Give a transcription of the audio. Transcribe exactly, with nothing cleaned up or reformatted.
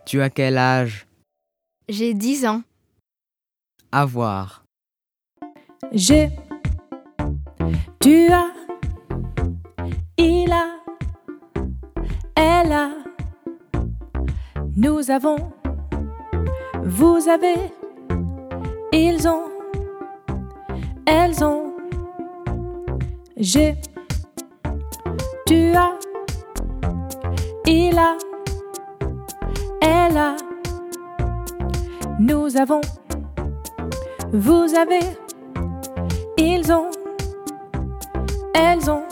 Tu as quel âge? J'ai dix ans. Avoir. J'ai, tu as, il a, elle a, nous avons, vous avez, ils ont, elles ont. J'ai, tu as, il a, elle a, nous avons, vous avez, ils ont, elles ont.